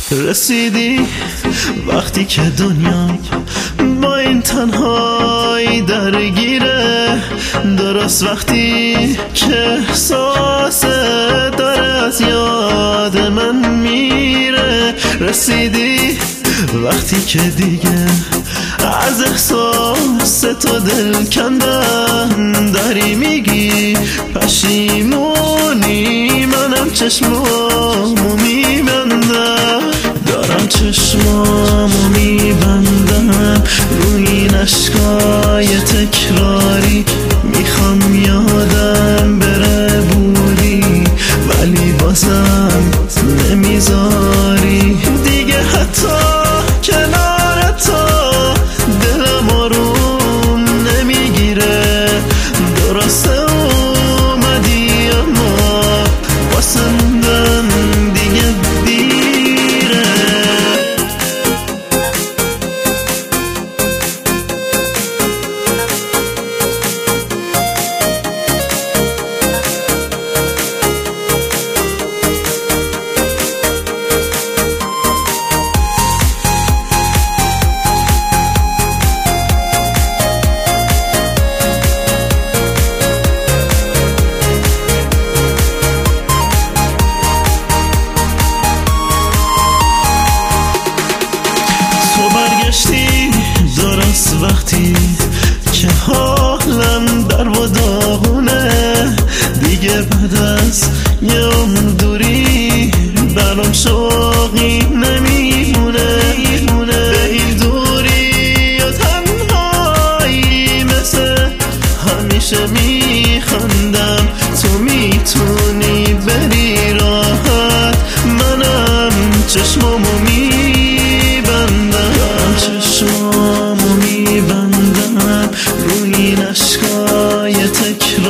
رسیدی وقتی که دنیا با این تنهایی درگیره، درست وقتی که احساس داره از یاد من میره. رسیدی وقتی که دیگه از احساس تو دل کندم، داری میگی پشیمونی، منم چشمامو میبندم، دارم چشمامو میبندم روی این اشکای تکراری. میخوام یادم بره بودی ولی بازم نمیذاری دیگه، حتی کنار تو دلم آروم نمیگیره. درسته اومدی اما واسه موندن دیگه دیره. درست وقتی که حالم در و داغونه، دیگه بعد از یه عمر دوری برام شوقی نمیمونه. به این دوری و تنهایی مثل همیشه میخندم، تو میتونی بری راحت، منم چشمامو میبندم، چشمامو میبندم روی این اشکای تکراری.